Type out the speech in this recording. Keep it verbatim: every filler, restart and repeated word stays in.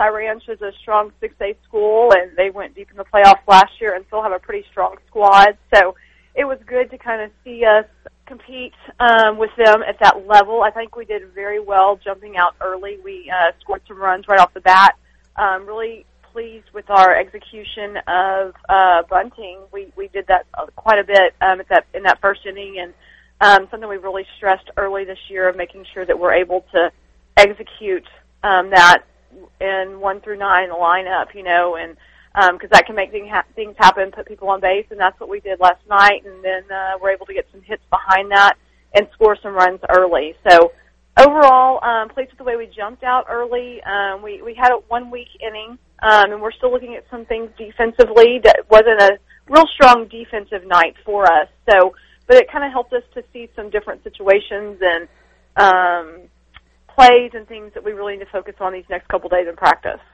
Cy Ranch is a strong six A school, and they went deep in the playoffs last year and still have a pretty strong squad. So it was good to kind of see us compete um, with them at that level. I think we did very well jumping out early. We uh, scored some runs right off the bat. Um, really pleased with our execution of uh, bunting. We we did that quite a bit um, at that in that first inning, and um, something we really stressed early this year of making sure that we're able to execute um, that in one through nine in the lineup, you know, and because um, that can make thing ha- things happen, put people on base, and that's what we did last night. And then uh, we're able to get some hits behind that and score some runs early. So overall, um, pleased with the way we jumped out early. Um, we we had a one week inning, um, and we're still looking at some things defensively. That wasn't a real strong defensive night for us. So, but it kind of helped us to see some different situations and um, plays and things that we really need to focus on these next couple days in practice.